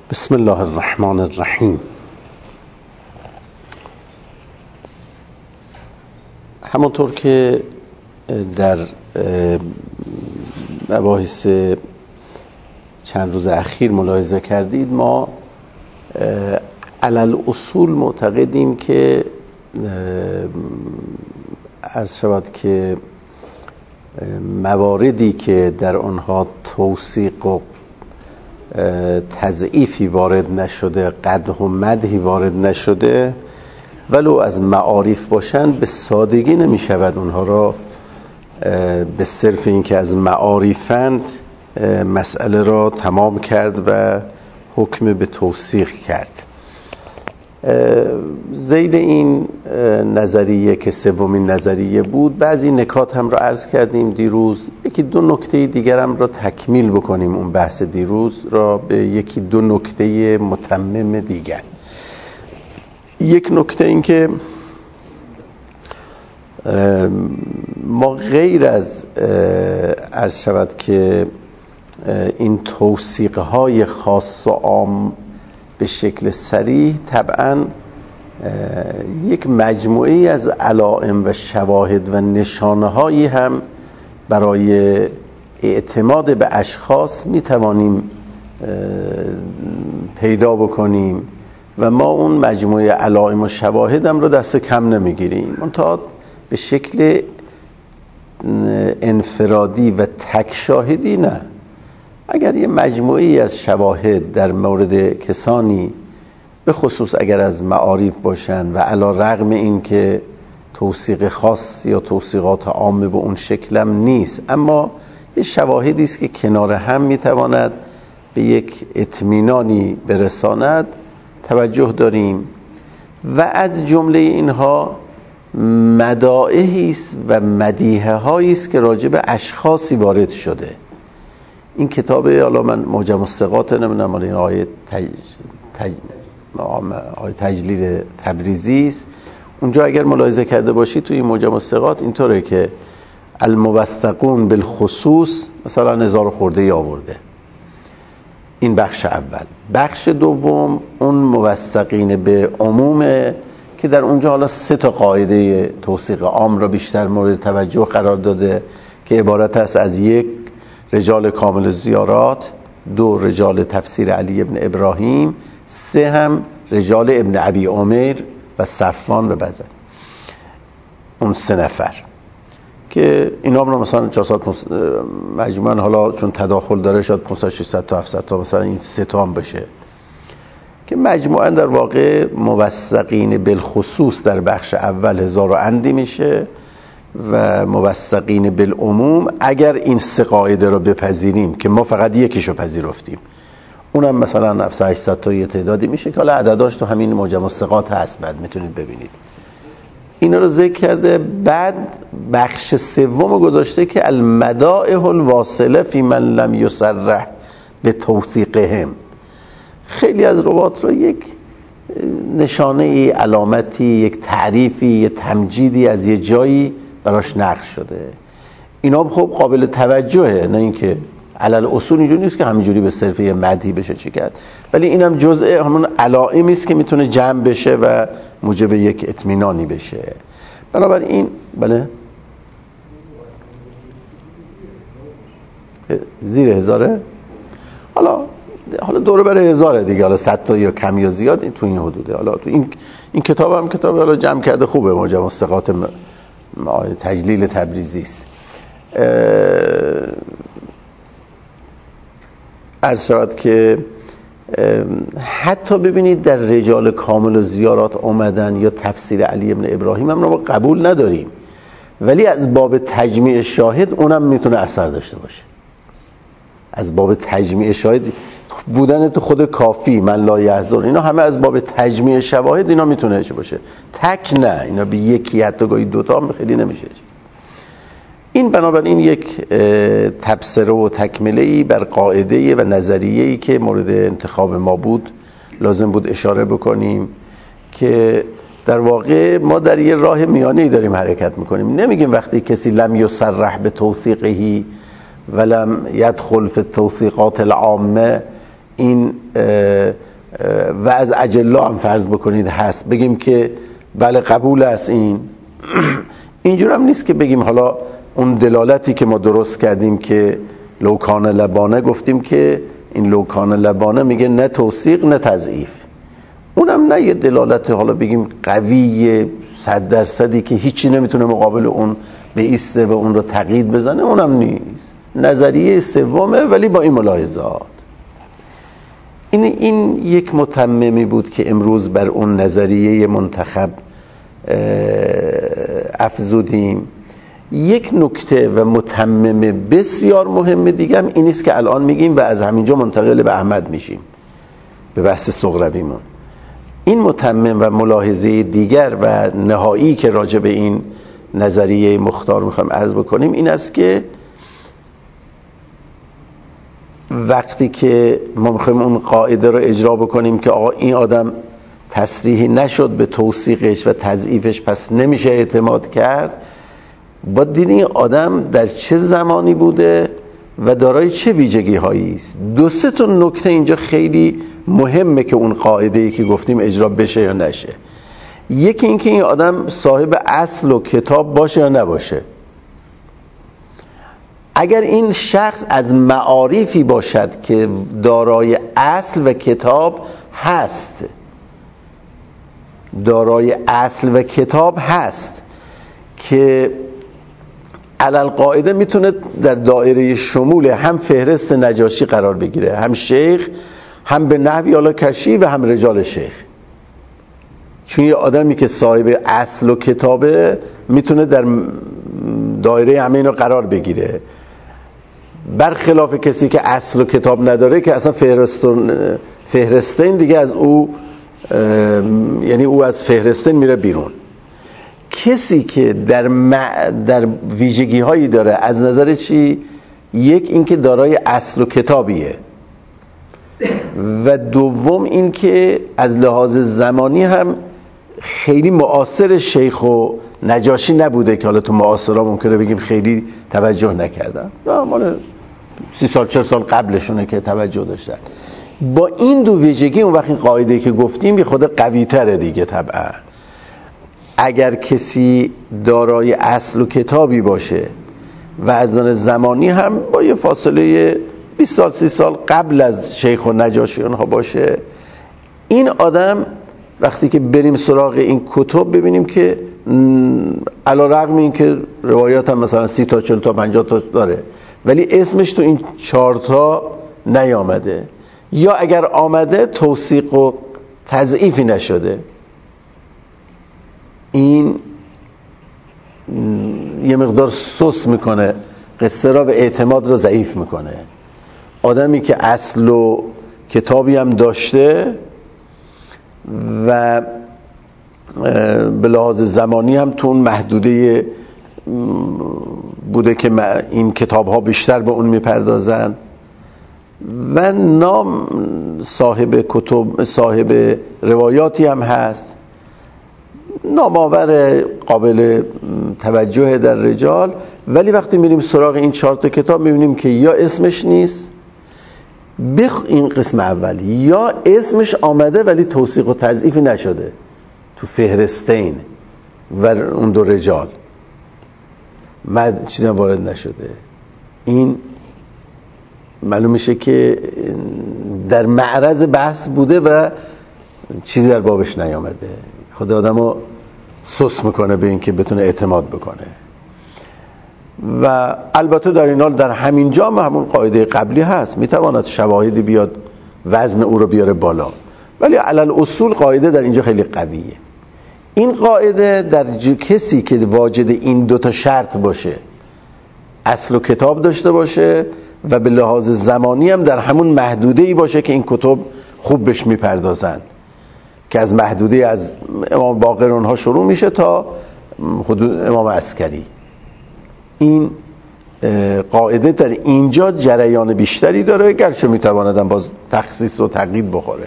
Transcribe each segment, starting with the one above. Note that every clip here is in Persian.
بسم الله الرحمن الرحیم. همونطور که در مباحث چند روز اخیر ملاحظه کردید، ما علل اصول معتقدیم که عرض شود که مواردی که در آنها توثیق و تضعیفی وارد نشده، قدح و مدحی وارد نشده، ولو از معارف باشند، به سادگی نمی شود اونها را به صرف اینکه از معارفند مسئله را تمام کرد و حکم به توثیق کرد. ذیل این نظریه که سومین نظریه بود، بعضی نکات هم را عرض کردیم دیروز. یکی دو نکته دیگر هم را تکمیل بکنیم، اون بحث دیروز را به یکی دو نکته متمم دیگر. یک نکته این که ما غیر از عرض شود که این توثیق‌های خاص و عام به شکل صریح، طبعاً یک مجموعه‌ای از علائم و شواهد و نشانه‌هایی هم برای اعتماد به اشخاص می‌توانیم پیدا بکنیم و ما اون مجموعه علائم و شواهد هم رو دست کم نمی‌گیریم، منتها به شکل انفرادی و تک شاهدی نه. اگر یه مجموعی از شواهد در مورد کسانی، به خصوص اگر از معارف باشن و علی رغم این که توثیق خاص یا توثیقات عامه به اون شکلم نیست، اما یه شواهدی است که کنار هم میتواند به یک اطمینانی برساند، توجه داریم. و از جمله اینها مدائحی است و مدیحه هایی است که راجع به اشخاصی وارد شده. این کتاب، حالا من معجم الثقات نمیدونم، این آیه تجلیل تبریزی است، اونجا اگر ملاحظه کرده باشید توی این معجم الثقات اینطوره که الموثقون بالخصوص مثلا 1000 خورده آورده. این بخش اول. بخش دوم اون موثقین به عمومه که در اونجا حالا 3 قاعده توثیق عام را بیشتر مورد توجه قرار داده که عبارت است از 1 رجال کامل الزیارات، 2 رجال تفسیر علی ابن ابراهیم، 3 هم رجال ابن ابی عمر و صفوان و بزن. اون 3 نفر که اینا رو مثلا 400 مجموعاً، حالا چون تداخل داره شاید 500 600 تا 700 تا مثلا این 3 تا هم بشه، که مجموعاً در واقع موثقین بالخصوص در بخش اول 1000 اندی میشه و موثقین بالعموم اگر این 3 قاعده رو بپذیریم که ما فقط یکیشو پذیرفتیم، اونم مثلا 700 800 تا یه تعدادی میشه که حالا عدداش تو همین معجم الثقات هست، بعد میتونید ببینید. اینا رو ذکر کرده. بعد بخش سوم گذاشته که المدائح الواصله فی من لم یصرح به توثیقهم. خیلی از روات رو یک نشانه ای، علامتی، یک تعریفی، یک تمجیدی از یه جایی براش نقش شده. اینا خب قابل توجهه، نه اینکه علل اصول اینجوری نیست که همینجوری به صرف یه مدحی بشه چی کرد، ولی اینم جزء همون علائمی است که میتونه جمع بشه و موجب یک اطمینانی بشه. بنابراین بله زیر 1000، حالا دوره برای 1000 دیگه، حالا 100 تا یا کم یا زیاد تو این حدوده. حالا تو این کتاب هم کتاب حالا جمع کرده خوبه، معجم الثقات تجلیل تبریزی است. عرض شود که حتی ببینید در رجال کامل و زیارات اومدن یا تفسیر علی ابن ابراهیم هم رو قبول نداریم، ولی از باب تجمیع شاهد اونم میتونه اثر داشته باشه. از باب تجمیع شاهد بودن تو خود کافی، من لا یحضر، اینا همه از باب تجمیع شواهد اینا میتونه باشه، تک نه. اینا به یکی حتی گاهی 2 تا هم خیلی نمیشه. این بنابراین یک تبصره و تکمله‌ای بر قاعده و نظریه‌ای که مورد انتخاب ما بود لازم بود اشاره بکنیم که در واقع ما در یه راه میانه‌ای داریم حرکت میکنیم. نمیگیم وقتی کسی لم یصرح به توثیقه ولم یدخل فی التوثیقات العامه این و از اجلا هم فرض بکنید هست، بگیم که بله قبول است این اینجور هم نیست که بگیم حالا اون دلالتی که ما درست کردیم که لوکان لبانه، گفتیم که این لوکان لبانه میگه نه توثیق نه تضعیف، اونم نه یه دلالت حالا بگیم قوی 100% که هیچی نمیتونه مقابل اون بایسته و اون رو تقیید بزنه، اونم نیست. نظریه سومه ولی با این ملاحظات. این یک متممی بود که امروز بر اون نظریه منتخب افزودیم. یک نکته و متمم بسیار مهم دیگه هم این است که الان میگیم و از همینجا منتقل به احمد میشیم، به بحث سغرویمون. این متمم و ملاحظه دیگر و نهایی که راجع به این نظریه مختار میخوایم عرض بکنیم این است که وقتی که ما میخوایم اون قاعده رو اجرا بکنیم که آقا این آدم تصریحی نشد به توثیقش و تضعیفش پس نمیشه اعتماد کرد، باید دید این آدم در چه زمانی بوده و دارای چه ویژگی هایی است. 2-3 تا نکته اینجا خیلی مهمه که اون قاعده‌ای که گفتیم اجرا بشه یا نشه. یکی این که این آدم صاحب اصل و کتاب باشه یا نباشه. اگر این شخص از معارفی باشد که دارای اصل و کتاب هست، دارای اصل و کتاب هست که علل قاعده میتونه در دایره شمول هم فهرست نجاشی قرار بگیره، هم شیخ، هم به نحوی حالا کشی و هم رجال شیخ. چون یه آدمی که صاحب اصل و کتابه میتونه در دایره همه اینو قرار بگیره، برخلاف کسی که اصل و کتاب نداره که اصلا فهرستین دیگه از او، یعنی او از فهرستین میره بیرون. کسی که در ویژگی هایی داره از نظر چی؟ یک این که دارای اصل و کتابیه و دوم این که از لحاظ زمانی هم خیلی معاصر شیخ و نجاشی نبوده که حالا تو معاصرها ممکنه بگیم خیلی توجه نکردن، مال 30 سال 40 سال قبلشونه که توجه داشتن. با این دو ویژگی اون وقت این قاعده که گفتیم یه خود قوی تره دیگه. طبعا اگر کسی دارای اصل و کتابی باشه و از نظر زمانی هم با یه فاصله 20 سال 30 سال قبل از شیخ و نجاشی اونها باشه، این آدم وقتی که بریم سراغ این کتب ببینیم که علی رغم این که روایات هم مثلا 30 تا 40 تا 50 تا داره ولی اسمش تو این 4 تا نیامده، یا اگر آمده توثیق و تضعیفی نشده. این یه مقدار سوس میکنه قصه را و اعتماد را ضعیف میکنه. آدمی که اصل و کتابی هم داشته و به لحاظ زمانی هم تو اون محدوده بوده که این کتاب ها بیشتر به اون میپردازن و نام صاحب کتب، صاحب روایاتی هم هست، نامآور قابل توجه در رجال، ولی وقتی میریم سراغ این 4 تا کتاب میبینیم که یا اسمش نیست این قسم اولی، یا اسمش آمده ولی توثیق و تضعیفی نشده تو فهرستین و اون 2 رجال چیزی وارد نشده. این معلوم میشه که در معرض بحث بوده و چیزی در بابش نیامده. خود آدمو سوس میکنه به این که بتونه اعتماد بکنه. و البته در این حال در همین جا همون قاعده قبلی هست، میتواند شواهدی بیاد وزن او رو بیاره بالا، ولی علل اصول قاعده در اینجا خیلی قویه. این قاعده در کسی که واجد این 2 تا شرط باشه، اصل و کتاب داشته باشه و به لحاظ زمانی هم در همون محدوده‌ای باشه که این کتب خوب بهش میپردازن، که از محدوده از امام باقر اونها شروع میشه تا حدود امام عسکری. این قاعده در اینجا جریان بیشتری داره، گرچه میتواندن باز تخصیص و تقیید بخوره.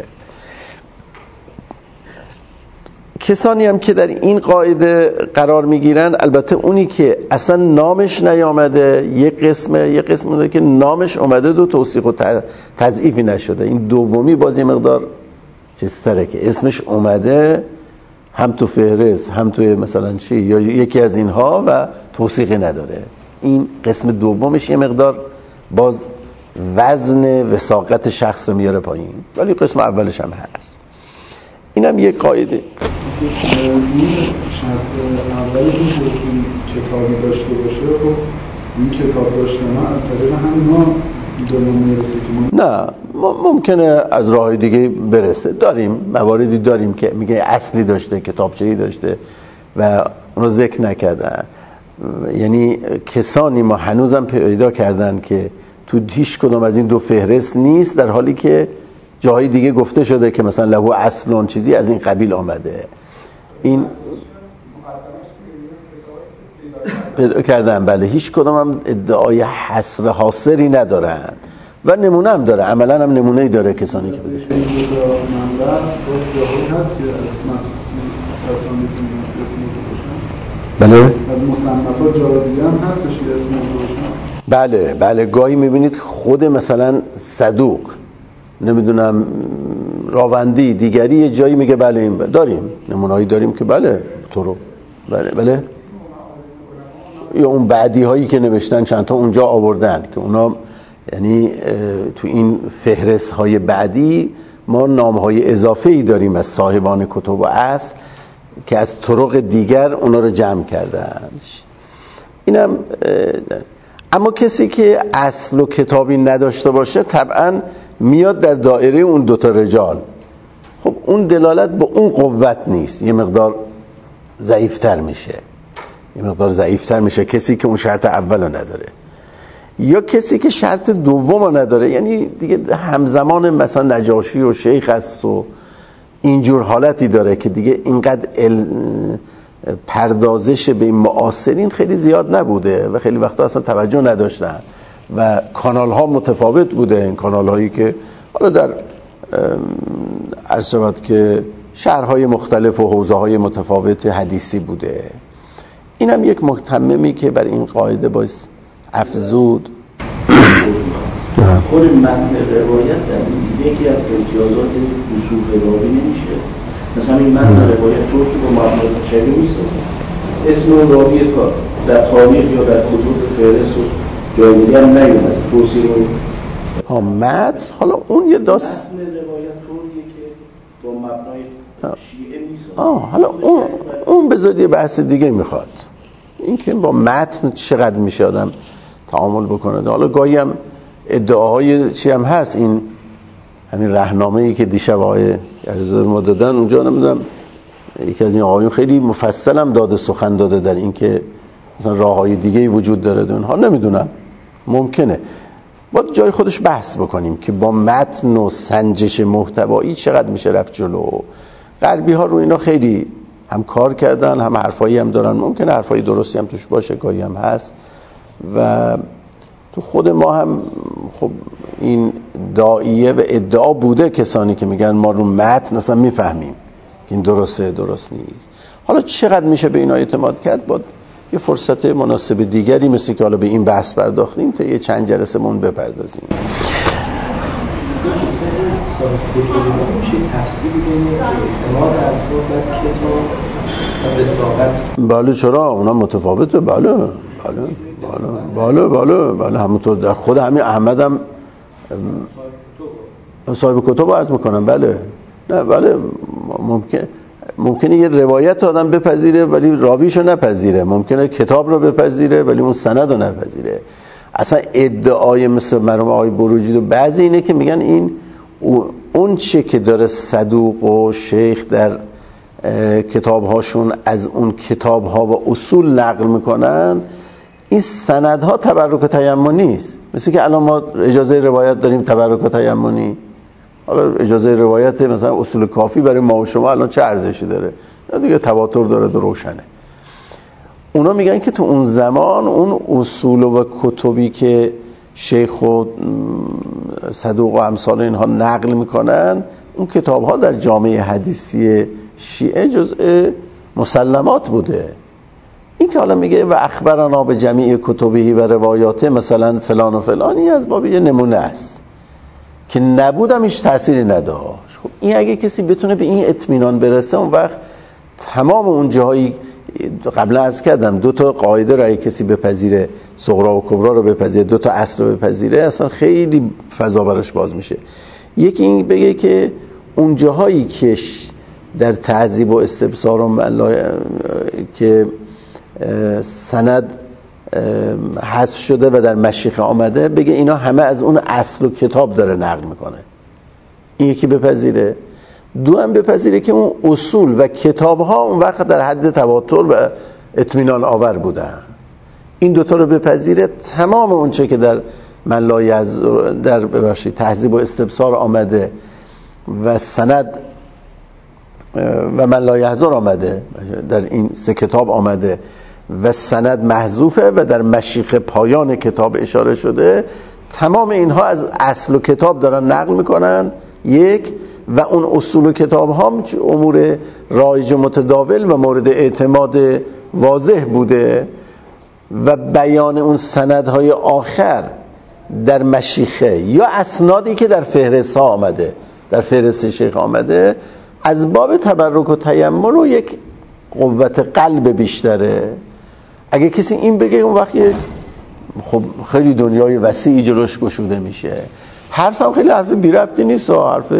کسانی هم که در این قاعده قرار میگیرن، البته اونی که اصلا نامش نیامده یک قسمه که نامش اومده 2 توثیق و تضعیفی نشده، این دومی باز یه مقدار چیزتره که اسمش اومده هم تو فهرست هم توی مثلا چی یا یکی از اینها و توثیقی نداره. این قسم دومش یه مقدار باز وزن وثاقت شخص رو میاره پایین، ولی قسم اولش هم هست. اینم یه قاعده. شرط اولی این کتابی داشته باشه و این کتاب داشته ما از طریق همینا به ما میرسه که نه ممکنه از راه دیگه برسه. داریم مواردی داریم که میگه اصلی داشته، کتابچه‌ای داشته و اونو ذکر نکردن. یعنی کسانی ما هنوزم پیدا کردن که تو هیچ کدوم از این دو فهرست نیست، در حالی که جاهای دیگه گفته شده که مثلا لهو اصلون چیزی از این قبیل آمده. این پیدا کردن، بله، هیچ کدوم هم ادعای حصر حاصری ندارن و نمونه هم داره، عملا هم نمونه‌ای داره کسانی که بده شده. بله از مصنفات جای دیگه هم هستش که اسم بله بله گاهی میبینید خود مثلا صدوق نمیدونم راوندی دیگری یه جایی میگه بله این داریم، نمونه‌ای داریم که بله تو رو بله یا اون بعدی هایی که نوشتن چند تا اونجا آوردن که اونا یعنی تو این فهرست های بعدی ما نام های اضافه‌ای داریم از صاحبان کتب و اصل که از طرق دیگر اونا رو جمع کردن. اینم اما کسی که اصل و کتابی نداشته باشه طبعا میاد در دایره اون دوتا رجال. خب اون دلالت به اون قوت نیست، یه مقدار ضعیفتر میشه کسی که اون شرط اولو نداره، یا کسی که شرط دومو نداره، یعنی دیگه همزمان مثلا نجاشی و شیخ است و اینجور حالتی داره که دیگه اینقدر پردازش به این معاصرین خیلی زیاد نبوده و خیلی وقتا اصلا توجه نداشتن و کانال ها متفاوت بوده. این کانال هایی که حالا در عرض شود که شهرهای مختلف و حوزه های متفاوت حدیثی بوده. اینم یک متممی که بر این قاعده باعث افزود. خود متن روایت در یکی از امتیازات وصول راوی نمیشه. مثلا این متن روایت طور که با مبنای چنین نیست، اسم راوی در تاریخ یا در کتب فهرست و جای دیگه هم نیومد توصیف رو متن. حالا اون یه داست متن روایت طوریه که با مبنای شیعه نیست. حالا اون بذارید یه بحث دیگه میخواد، این که با متن چقدر میشه آدم تعامل بکنه. حالا گاهی هم ادعاهای چی هم هست، این همین راهنامه‌ای که دیشب آقای علیزاده ما دادن اونجا نمیدونم یکی از این آقایون خیلی مفصل هم داده سخن داده در این که مثلا راههای دیگه‌ای وجود داره. اونها نمیدونم، ممکنه با جای خودش بحث بکنیم که با متن و سنجش محتوایی چقدر میشه رفت جلو. غربی ها رو اینا خیلی هم کار کردن، هم حرفایی هم دارن، ممکنه حرفای درستی هم توش باشه، گاهی هم هست. و تو خود ما هم خب این داعیه و ادعا بوده کسانی که میگن ما رو متن اصلا میفهمیم که این درسته درست نیست. حالا چقدر میشه به اینا اعتماد کرد؟ با یه فرصت مناسب دیگری مثل که حالا به این بحث پرداختیم تا یه چند جلسه مون بپردازیم. بله چرا؟ اونا متفاوته. بله همونطور در خود همین احمد هم صاحب کتب عرض میکنم. بله نه بله ممکنه یه روایت آدم بپذیره ولی راویشو نپذیره، ممکنه کتاب رو بپذیره ولی اون سند رو نپذیره. اصلا ادعای مثل مرحوم آقای بروجی و بعضی اینه که میگن این اون چه که داره صدوق و شیخ در کتابهاشون از اون کتابها و اصول نقل میکنن، این سندها تبرک و تیمنی است. مثل که الان ما اجازه روایت داریم تبرک و تیمنی، حالا اجازه روایت مثلا اصول کافی برای ما و شما الان چه ارزشی داره؟ دیگه تواتر داره، روشنه. اونا میگن که تو اون زمان اون اصول و کتبی که شیخ و صدوق و امثال اینها نقل میکنن، اون کتاب ها در جامعه حدیثی شیعه جزء مسلمات بوده. این که حالا میگه و اخبرنا به جمیع کتبی و روایاته مثلا فلان و فلانی از باب یه نمونه است که نبودم هیچ تأثیری نداشت. این اگه کسی بتونه به این اطمینان برسه، اون وقت تمام اون جاهایی قبلا عرض کردم 2 تا قاعده رو اگه کسی بپذیره، صغرا و کبرا رو بپذیره، 2 تا اصل رو بپذیره، اصلا خیلی فضا براش باز میشه. یکی این بگه که اون جاهایی که در تعذیب و استبصار و که سند حذف شده و در مشیخه آمده، بگه اینا همه از اون اصل و کتاب داره نقل میکنه. این یکی بپذیره. 2 هم بپذیره که اون اصول و کتاب ها اون وقت در حد تواتر و اطمینان آور بودن. این 2 تا رو بپذیره، تمام اون چه که در در تهذیب و استبصار آمده و سند و من لا یحضر آمده، در این 3 کتاب آمده و سند محذوفه و در مشیخه پایان کتاب اشاره شده، تمام اینها از اصل و کتاب دارن نقل میکنن. یک، و اون اصول و کتاب ها امور رایج و متداول و مورد اعتماد واضح بوده و بیان اون سندهای آخر در مشیخه یا اسنادی که در فهرست ها آمده، در فهرست شیخ آمده، از باب تبرک و تیمم و یک قوت قلب بیشتره. اگه کسی این بگه، اون وقت خب خیلی دنیای وسیعی جلوش گشوده میشه. حرفم خیلی حرف بی ربطی نیست و حرف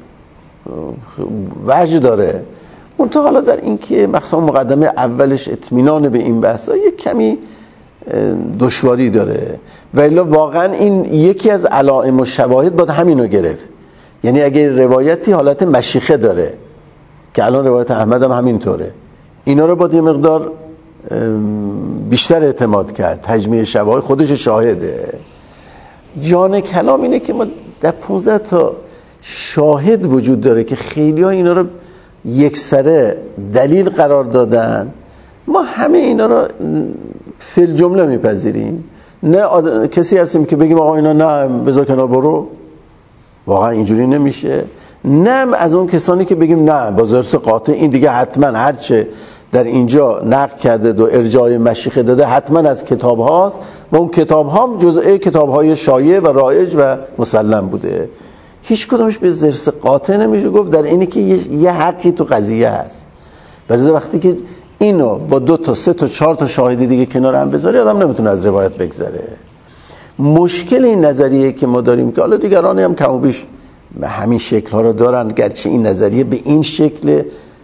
وجه داره. منتها حالا در این که مخصوصا مقدمه اولش اطمینان به این بحثا یک کمی دشواری داره و الا واقعا این یکی از علائم و شواهد باید همینو گرفت. یعنی اگه روایتی حالت مشیخه داره که الان روایت احمد هم همینطوره، اینا رو باید یه مقدار بیشتر اعتماد کرد. تجمیع شواهد خودش شاهده. جان کلام اینه که ما در 15 تا شاهد وجود داره که خیلی ها اینا رو یکسره دلیل قرار دادن. ما همه اینا رو فی الجمله میپذیریم. نه کسی هستیم که بگیم آقا اینا نه بذار کنار برو، واقعا اینجوری نمیشه. نه از اون کسانی که بگیم نه با ظرف قاطع این دیگه حتما هرچه در اینجا نقل کرده و ارجاع مشیخه داده حتما از کتاب هاست و اون کتاب ها هم جزء کتاب های شایع و رایج و مسلم بوده. هیچ کدومش به ظرف قاطع نمیشه گفت در اینی که یه حقی تو قضیه هست. ولی وقتی که اینو با 2 تا 3 تا 4 تا شاهدی دیگه کنار هم بذاری، آدم نمیتونه از روایت بگذره. مشکل این نظریه که ما داریم که حالا دیگران هم کم و بیش همین شکل ها رو دارن، گرچه این نظریه به این شکل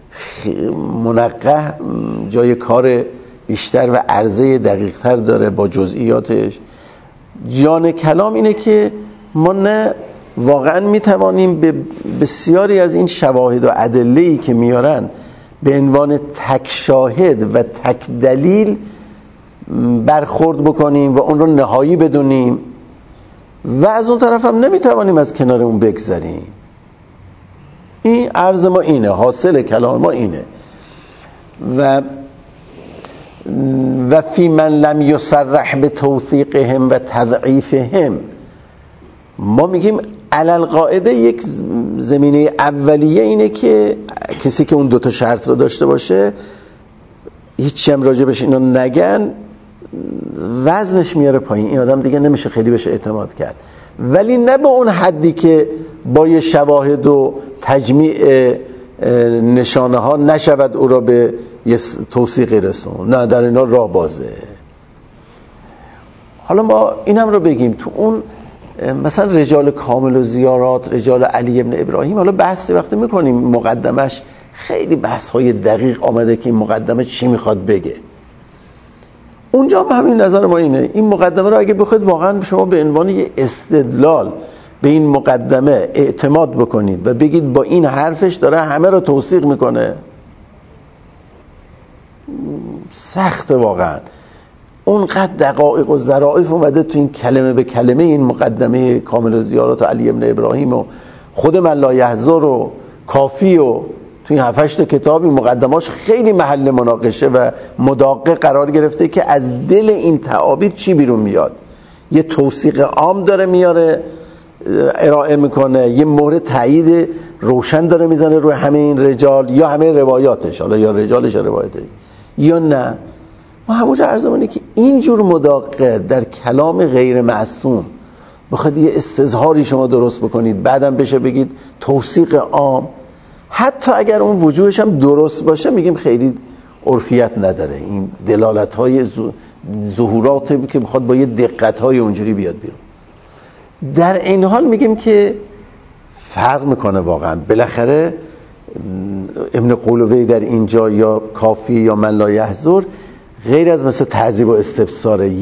منقح جای کار بیشتر و عرضه دقیق تر داره با جزئیاتش. جان کلام اینه که ما نه واقعا میتوانیم به بسیاری از این شواهد و ادله‌ای که میارن به عنوان تک شاهد و تک دلیل برخورد بکنیم و اون رو نهایی بدونیم و از اون طرف هم نمیتوانیم از کنار اون بگذاریم. این عرض ما اینه، حاصل کلام ما اینه. و فی من لم یصرح به توثیقهم و تضعیفهم، ما میگیم علل قاعده یک زمینه اولیه اینه که کسی که اون 2 تا شرط رو داشته باشه، هیچی هم راجبش اینا نگن، وزنش میاره پایین، این آدم دیگه نمیشه خیلی بهش اعتماد کرد. ولی نه به اون حدی که با یه شواهد و تجمیع نشانه ها نشود او را به یه توثیقی رسون. نه، در اینا راه بازه. حالا ما اینم رو بگیم تو اون مثلا رجال کامل و زیارات، رجال علی ابن ابراهیم، حالا بحثی وقتی میکنیم مقدمش خیلی بحث های دقیق آمده که این مقدمه چی میخواد بگه. اونجا هم همین نظر ما اینه، این مقدمه رو اگه بخواید واقعا شما به عنوان یه استدلال به این مقدمه اعتماد بکنید و بگید با این حرفش داره همه رو توثیق میکنه، سخته واقعا. اونقدر دقایق و ظرافت اومده تو این کلمه به کلمه این مقدمه کامل زیارات و علی ابن ابراهیم و خود من لا یحضر و کافی و تو این 7-8 کتاب این مقدماش خیلی محل مناقشه و مداقه قرار گرفته که از دل این تعابیر چی بیرون میاد. یه توثیق عام داره میاره ارائه میکنه، یه مهر تایید روشن داره میزنه روی همه این رجال یا همه روایاتش، حالا یا رجالش یا روایاتش یا نه. ما همونجا عرضمونه که اینجور مداقه در کلام غیر معصوم بخواید یه استظهاری شما درست بکنید بعدم بشه بگید توثیق عام، حتی اگر اون وجوهش هم درست باشه میگیم خیلی عرفیت نداره، این دلالت‌های ظهوراتی که بخواد با یه دقت‌های اونجوری بیاد بیرون. در این حال میگیم که فرق میکنه واقعا. بالاخره ابن قولوی در اینجا یا کافی یا من لا یحضر غیر از مثل تعذیب و استبصاره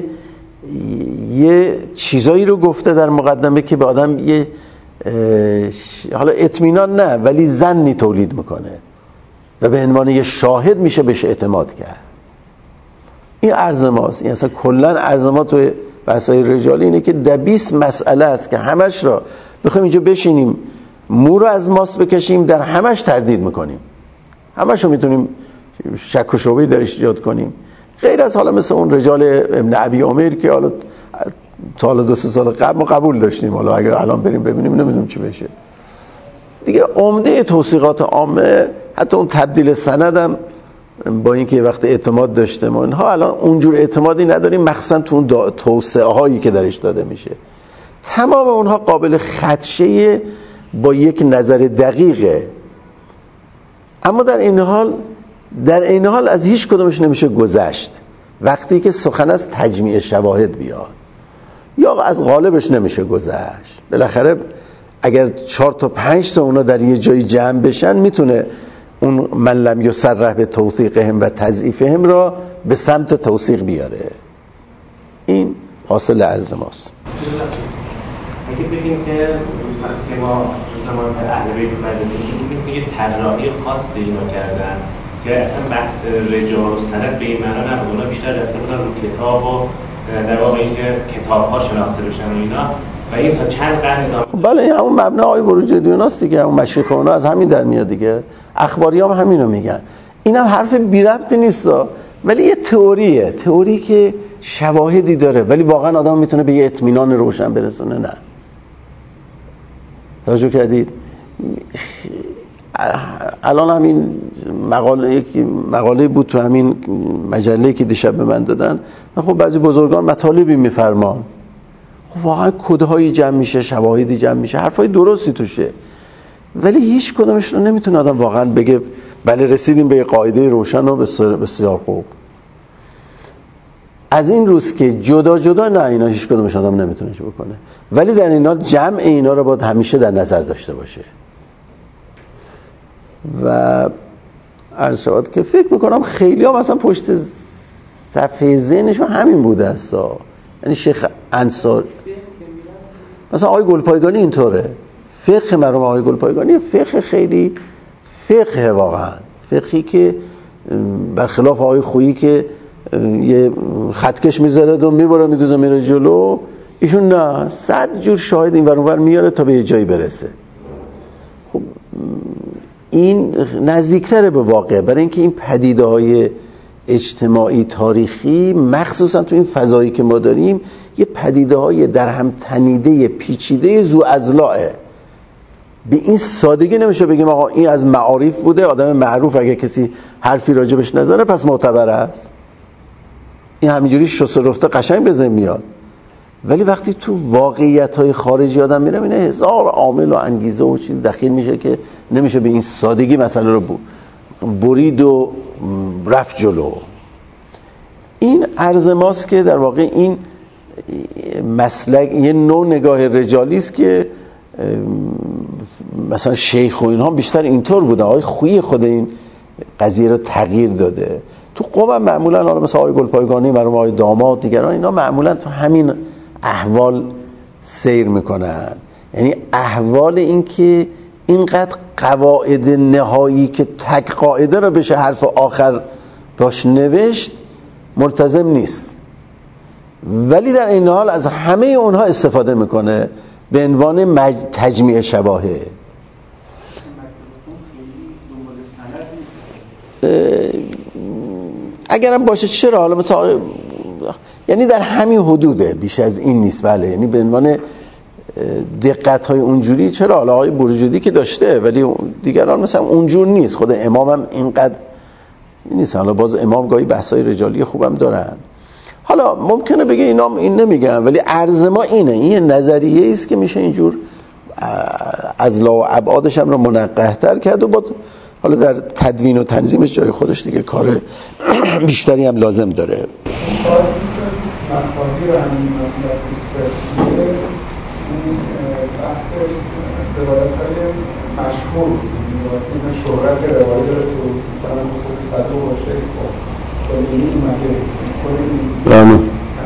یه چیزایی رو گفته در مقدمه که به آدم یه حالا اطمینان نه ولی ظنی تولید میکنه و به عنوان یه شاهد میشه بهش اعتماد کرد. این عرض ماست. این اصلا کلن عرض ما توی بحث‌های رجالی اینه که 20 مسئله است که همش را بخوایم اینجا بشینیم مو رو از ماست بکشیم در همش تردید میکنیم، همش رو میتونیم شک و شبهه درش ایجاد کنیم، غیر از حالا مثل اون رجال ابن ابی عمر که حالا تا حالا 2-3 سال قبل ما قبول داشتیم، حالا اگر الان بریم ببینیم نمیدونم چی بشه دیگه. عمده توثیقات عامه حتی اون تبدیل سندم با اینکه وقت اعتماد داشته ما اینها الان اونجور اعتمادی نداریم، مخصوصا تو اون توسعه هایی که درش داده میشه. تمام اونها قابل خدشه با یک نظر دقیقه، اما در این حال از هیچ کدومش نمیشه گذشت. وقتی که سخن از تجمیع شواهد بیاد یا از غالبش نمیشه گذشت. بالاخره اگر 4 تا 5 تا اونا در یه جایی جمع بشن میتونه اون من لم یصرح به توثیقهم و تضعیفهم را به سمت توثیق بیاره. این حاصل عرض ماست. اگه بگیم که وقتی ما زمان اهل بیت مدرسه بگیم که یه طراحی خاصی اینا کردن که اصلا بحث رجال و سند به این معنا نبود، اونا بیشتر رفته بودن رو کتاب و در واقع اینکه کتاب‌ها شناخته بشن و اینا و این تا چند قرن ادامه. بله این همون مبنای بروجردیوناست دیگه، همون مشرق اونا از همین در میاد دیگه. اخباری هم همینو میگن. اینم حرف بی ربطی نیست ولی یه تئوری که شواهدی داره ولی واقعا آدم میتونه به یه اطمینان روشن برسونه. نه توجه کردید؟ الان همین مقاله بود تو همین مجله که دیشب به من دادن، خب بعضی بزرگان مطالبی میفرمان، خب واقعا کدهای جمع میشه، شواهدی جمع میشه، حرفای درستی توشه، ولی هیچ کدومش رو نمیتونه آدم واقعا بگه بله رسیدیم به یه قاعده روشن و بسیار خوب. از این روز که جدا نه اینا هیچ کدومش آدم نمیتونه بکنه، ولی در این حال جمع اینا رو باید همیشه در نظر داشته باشه. و عرض شد که فکر میکنم خیلی ها مثلا پشت صفحه ذهنشون همین بوده است. یعنی شیخ انصار مثلا آقای گلپایگانی اینطوره، فقه مرحوم آقای گلپایگانی فقه خیلی فقه واقعا فقهی که برخلاف آقای خویی که یه خطکش میذاره و میبره میدوزه میره جلو، ایشون نه 100 جور شاهد این ور اون ور میاره تا به یه جایی برسه. خب این نزدیکتره به واقع، برای اینکه این پدیده‌های اجتماعی تاریخی مخصوصا تو این فضایی که ما داریم یه پدیده‌های در هم تنیده پیچیده ذو اضلاعه. به این سادگی نمیشه بگیم آقا این از معارف بوده، آدم معروف اگه کسی حرفی راجبش نذاره پس معتبر است. این همینجوری شسته رفته قشنگ به ذهن میاد، ولی وقتی تو واقعیت‌های خارجی آدم میره اینه هزار عامل و انگیزه و چیز دخیل میشه که نمیشه به این سادگی مسئله رو برید و رفت جلو. این عرض ماست که در واقع این مسلک یه نوع نگاه رجالی است که مثلا شیخ و اینها بیشتر اینطور بودن. آقای خویی خود این قضیه رو تغییر داده. تو قوم معمولا حالا مثلا آقای گلپایگانی مرحوم آقای داماد دیگران اینا معمولا تو همین احوال سیر میکنن، یعنی احوال این که اینقدر قواعد نهایی که تک قاعده رو بشه حرف آخر باش نوشت ملتزم نیست، ولی در این حال از همه اونها استفاده میکنه به عنوان تجمیع شواهد. اگرم باشه چرا حالا مثلا یعنی در همین حدوده، بیش از این نیست. بله یعنی به عنوان دقت های اونجوری چرا حالا آقای برجودی که داشته ولی دیگران مثلا اونجور نیست. خود امام هم اینقدر نیست. حالا باز امام گاهی بحثای رجالی خوبم دارن. حالا ممکنه بگه اینا این نمیگن، ولی عرض ما اینه، این یه نظریه است که میشه اینجور از لا و ابعادش هم رو منقح‌تر کرد و با حالا در تدوین و تنظیمش جای خودش دیگه کار بیشتری هم لازم داره. مصادیر همین بحث روایت‌های مشهور این شهرت روایت رو مثلا صدو باشه خیلی اومده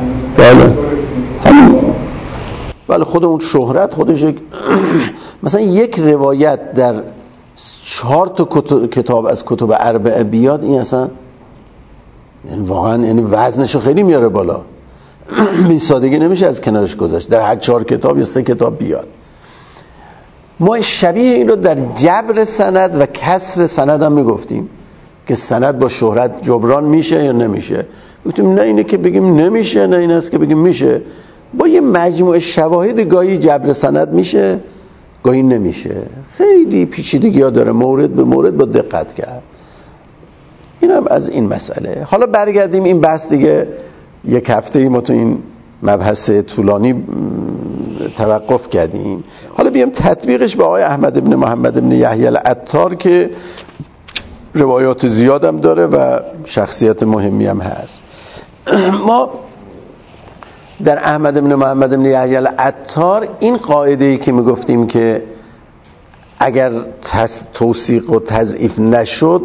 بله خود اون شهرت خودش مثلا یک روایت در 4 تا کتاب از کتب اربعه بیاد، این اصلا یعنی واقعا یعنی وزنشو خیلی میاره بالا. این سادگی نمیشه از کنارش گذاشت در هر 4 کتاب یا 3 کتاب بیاد. ما شبیه این رو در جبر سند و کسر سند هم میگفتیم که سند با شهرت جبران میشه یا نمیشه. گفتیم نه اینه که بگیم نمیشه، نه این است که بگیم میشه. با یه مجموعه شواهد گاهی جبر سند میشه، گاهی نمیشه. خیلی پیچیدگی ها داره، مورد به مورد با دقت کرد. اینم از این مسئله. حالا برگردیم این بحث دیگه، یک هفته ما تو این مبحث طولانی توقف کردیم. حالا بیام تطبیقش به آقای احمد ابن محمد ابن یحیی العطار که روایات زیادم داره و شخصیت مهمی هم هست. ما در احمد ابن محمد ابن یحیی العطار این قاعده‌ای که میگفتیم که اگر توثیق و تضعیف نشد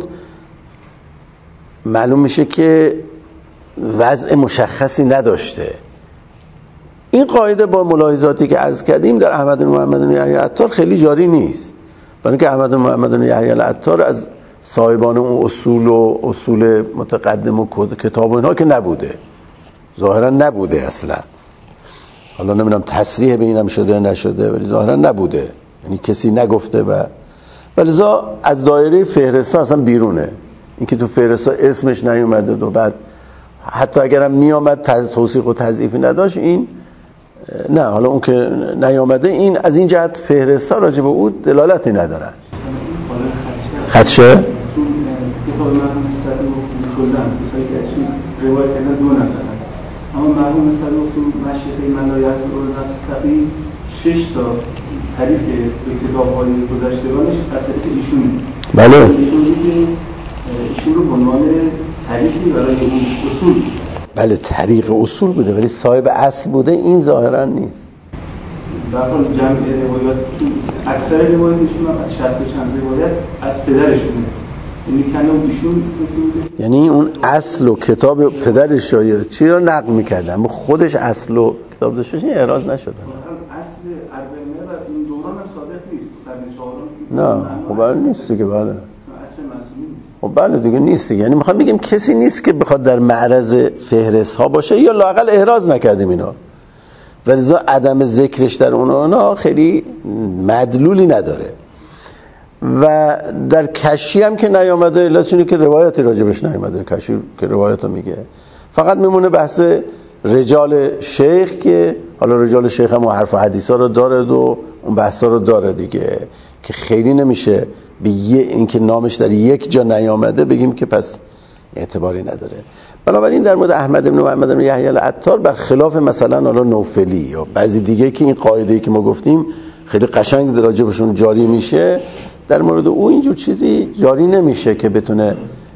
معلوم میشه که وضع مشخصی نداشته. این قاعده با ملاحظاتی که عرض کردیم در احمد بن محمد بن یحیی العطار خیلی جاری نیست، برای اینکه احمد بن محمد بن یحیی العطار از صاحبان اون اصول متقدم و کتاب و اینها که نبوده، ظاهرا نبوده اصلا. حالا نمیدونم تصریح به اینم شده نشده، ولی ظاهرا نبوده، یعنی کسی نگفته و ولذا از دایره فهرست اصلا بیرونه. اینکه تو فهرست اسمش نیومده و بعد حتی اگرم میامد توثیق و تضعیفی نداشت، این نه، حالا اون که نیامده این از این جهت فهرستا راجع به او دلالتی ندارن. خدشه تو کتاب مرحوم صدوق کلا مثلا که از روایت کردن 2 نفر، اما مرحوم صدوق تو مشیخه ملایت الرفقی 6 تا تعریف به کتاب‌های گذشتگانش از طریق ایشونه. بله ایشون رو به عنوان طریقی برای اون اصول، بله طریق اصول بوده، ولی صاحب اصل بوده این ظاهرا نیست. در حال جمع روایات اکثر روایاتشون از 60 چند روایت از پدرشونه، یعنی کنون ایشون یعنی اون اصل و کتاب پدرش یا چی رو نقل می‌کردن، اما خودش اصل و کتاب داشتش این اعراض نشدن. اصل اربعه و این دوران هم صادق نیست، قرن 4 نه خب بله نیست دیگه، بله اصل مسئولی نیست. خب بله دیگه نیست دیگه، یعنی میخوام بگیم کسی نیست که بخواد در معرض فهرست ها باشه یا لااقل احراز نکردیم اینا، ولذا عدم ذکرش در اونا خیلی مدلولی نداره. و در کشی هم که نیامده، علتش اینه که روایتی راجبش نیامده. کشی که روایت رو میگه، فقط میمونه بحث رجال شیخ که حالا رجال شیخ هم حرف و حدیث ها رو داره و اون بحث ها رو داره دیگه، که خیلی نمیشه به اینکه نامش در یک جا نیامده بگیم که پس اعتباری نداره. بنابراین در مورد احمد بن محمد بن یحیی العطار برخلاف مثلا حالا نوفلی یا بعضی دیگه که این قاعده‌ای که ما گفتیم خیلی قشنگ راجبشون جاری میشه، در مورد او اینجور چیزی جاری نمیشه که بتونه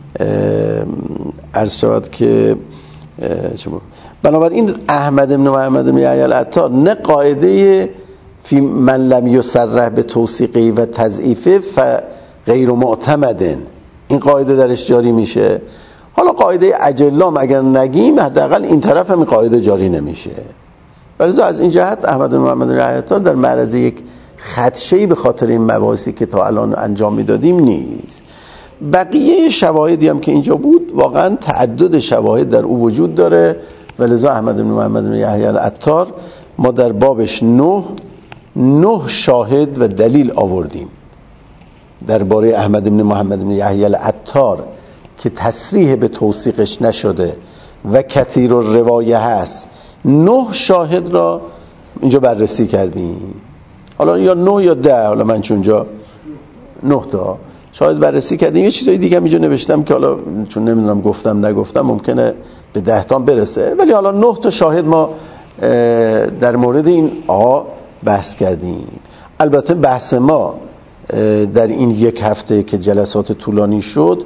عرض شود که بنابراین احمد بن محمد بن یحیی العطار نه قاعده فی من لم یصرح به توثیقی و تضعیفه غیر معتمد، این قاعده درش جاری میشه. حالا قاعده اجلام اگر نگیم حداقل این طرف هم این قاعده جاری نمیشه. ولی از این جهت احمد بن محمد بن یحیی العطار در معرض یک خدشه‌ای به خاطر این مباحثی که تا الان انجام میدادیم نیست. بقیه شواهدی هم که اینجا بود واقعا تعدد شواهد در او وجود داره، ولذا احمد بن محمد بن یحیی العطار ما در بابش 9 شاهد و دلیل آوردیم درباره احمد بن محمد بن یحیی العطار که تصریح به توثیقش نشده و کثیر الروایه هست. 9 شاهد را اینجا بررسی کردیم، حالا یا 9 یا 10، حالا من چونجا 9 تا شاهد بررسی کردیم. یه چیزای دیگه اینجا نوشتم که حالا چون نمیدونم گفتم نگفتم ممکنه به 10 تا برسه، ولی حالا 9 تا شاهد ما در مورد این بحث کردیم. البته بحث ما در این 1 هفته که جلسات طولانی شد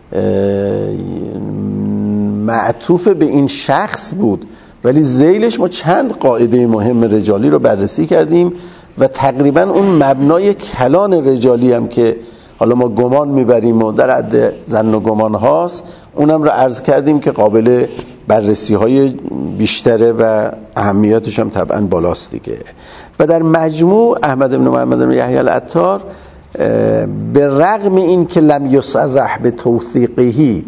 معطوف به این شخص بود، ولی ذیلش ما چند قاعده مهم رجالی رو بررسی کردیم و تقریبا اون مبنای کلان رجالی هم که حالا ما گمان میبریم و در حد ظن و گمان هاست، اونم رو عرض کردیم که قابل بررسی های بیشتره و اهمیتش هم طبعا بالاست دیگه. و در مجموع احمد بن محمد بن یحیی العطار به رغم این که لم یصرح به توثیقهی،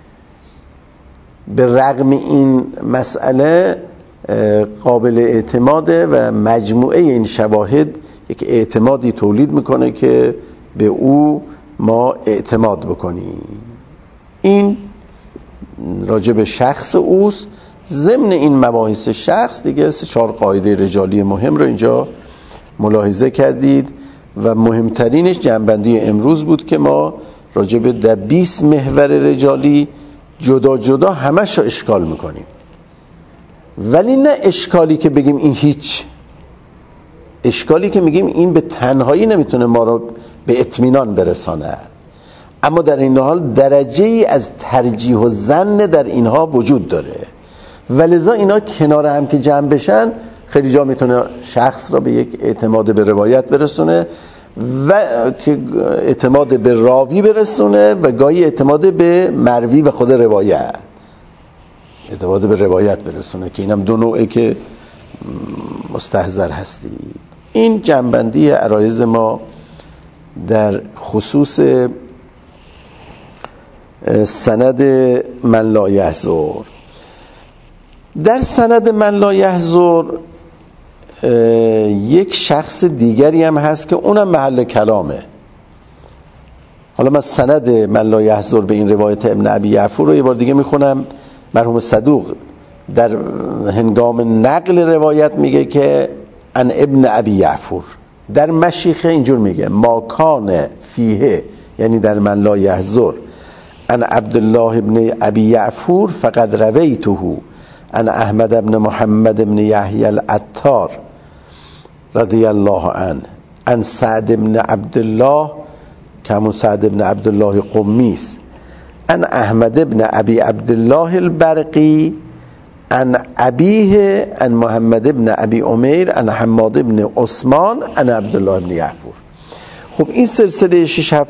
به رغم این مسئله قابل اعتماده و مجموعه این شواهد یک اعتمادی تولید میکنه که به او ما اعتماد بکنیم. این راجع به شخص اوست. ضمن این مباحث شخص دیگه 3-4 قاعده رجالی مهم رو اینجا ملاحظه کردید و مهمترینش جنبندی امروز بود که ما راجع به 20 محور رجالی جدا جدا همش رو اشکال میکنیم، ولی نه اشکالی که بگیم این هیچ، اشکالی که میگیم این به تنهایی نمیتونه ما رو به اطمینان برسانه، اما در این حال درجه ای از ترجیح و ظن در اینها وجود داره و لذا اینا کنار هم که جمع بشن خیلی جا میتونه شخص را به یک اعتماد به روایت برسونه و که اعتماد به راوی برسونه و گاهی اعتماد به مروی و خود روایت، اعتماد به روایت برسونه که اینم 2 نوعه که مستحضر هستید. این جنبندی عرایض ما در خصوص سند من لا یحضر. در سند من لا یحضر یک شخص دیگری هم هست که اونم محل کلامه. حالا من سند من لا یحضر به این روایت ابن ابی یعفور رو یه بار دیگه میخونم. مرحوم صدوق در هنگام نقل روایت میگه که ان ابن ابی یعفور، در مشیخه اینجور میگه ما کان فیه، یعنی در من لا یحضر، ان عبدالله ابن ابی یعفور فقد رویته ان احمد ابن محمد ابن یحیی العطار رضی الله عنه ان سعد ابن عبدالله که همون سعد ابن عبدالله قمیس، ان احمد ابن ابی عبدالله البرقی ان ابیه ان محمد ابن ابی عمیر ان حماد ابن عثمان ان عبدالله ابن یعفور. خب این سلسله 6-7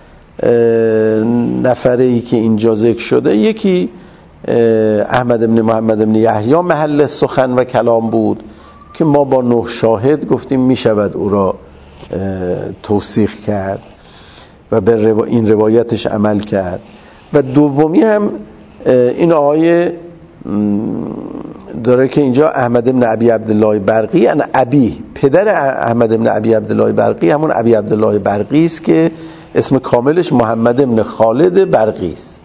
نفره‌ای که اینجا ذکر شده، یکی احمد ابن محمد ابن یحیی محل سخن و کلام بود که ما با 9 شاهد گفتیم می شود او را توثیق کرد و به این روایتش عمل کرد. و دومی هم این آقای داره که اینجا احمد ابن ابی عبدالله برقی ان ابی، پدر احمد ابن ابی عبدالله برقی همون ابی عبدالله برقی است که اسم کاملش محمد ابن خالد برقی است.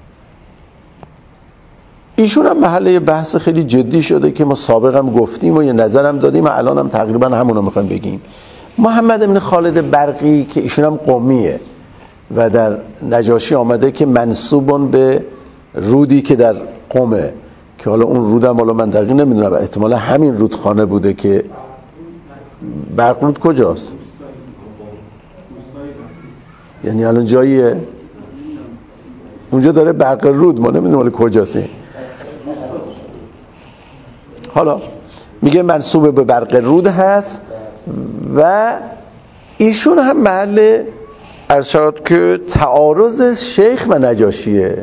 ایشون هم محل بحث خیلی جدی شده که ما سابقا گفتیم و یه نظرم دادیم و الان هم تقریبا همونو میخوایم بگیم. محمد ابن خالد برقی که ایشون هم قمیه و در نجاشی آمده که منسوبون به رودی که در قمه، که حالا اون رودم حالا من دقیق نمیدونم، احتمالا همین رودخانه بوده که برق رود کجاست؟ یعنی الان جاییه اونجا داره برق رود، ما نمیدونم کجاست. حالا میگه منسوب به برق رود هست و ایشون هم محل ارشاد که تعارض شیخ و نجاشیه.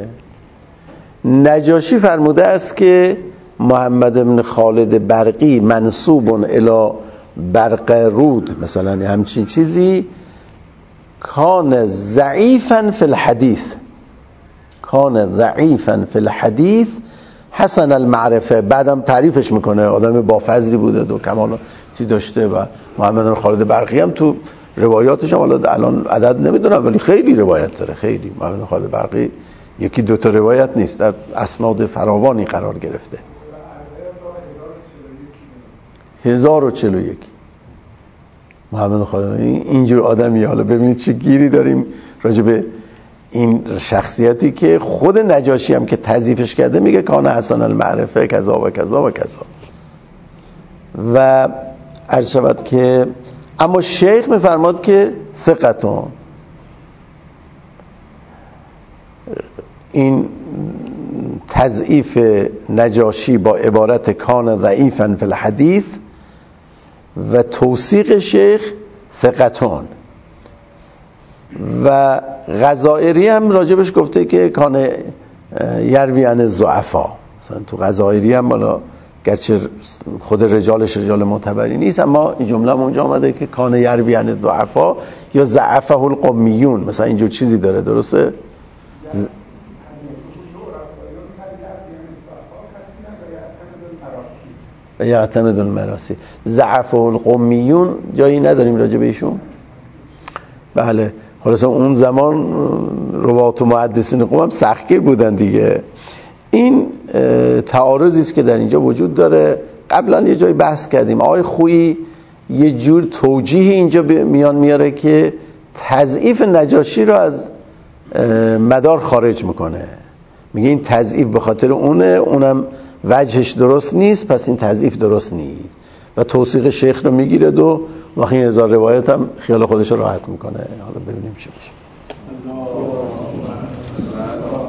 نجاشی فرموده است که محمد بن خالد برقی منسوب الی برق رود، مثلا همچین چیزی، کان ضعیفا فی الحدیث، کان ضعیفا فی الحدیث حسن المعرفه. بعدم تعریفش میکنه آدم با فضلی بوده و کمالاتی داشته و محمد بن خالد برقی هم تو روایاتش هم حالا الان عدد نمیدونم ولی خیلی روایت داره، خیلی. محمد بن خالد برقی 1-2 تا روایت نیست، در اسناد فراوانی قرار گرفته. 1041 محمد بن خالد اینجور آدمی. حالا ببینید چه گیری داریم راجع به این شخصیتی که خود نجاشی هم که تضعیفش کرده میگه کان حسن المعرفه کذا و کذا و کذا. و عرض شود که اما شیخ میفرماد که ثقتون، این تضعیف نجاشی با عبارت کان ضعیفا فی الحدیث و توثیق شیخ ثقتون. و غزائری هم راجبش گفته که کان یروی عن الضعفا، مثلا تو غزائری هم بالا گرچه خود رجالش رجال معتبری نیست اما این جمله اونجا آمده که کان یروی عن الضعفا یا ضعفه القمیون، مثلا اینجور چیزی داره، درسته؟ و یعتمد المراسی. ضعف القمیون جایی نداریم راجع به ایشون؟ بله. حالا اون زمان روات و محدثین قوم هم سختگیر بودن دیگه. این تعارضی است که در اینجا وجود داره. قبلا یه جای بحث کردیم، آقای خویی یه جور توجیه اینجا میان میاره که تضعیف نجاشی رو از مدار خارج میکنه، میگه این تضعیف به خاطر اونم وجهش درست نیست، پس این تضعیف درست نیست و توثیق شیخ رو میگیره و وقتی هزار روایت هم خیال خودش رو راحت میکنه. حالا ببینیم چی میشه.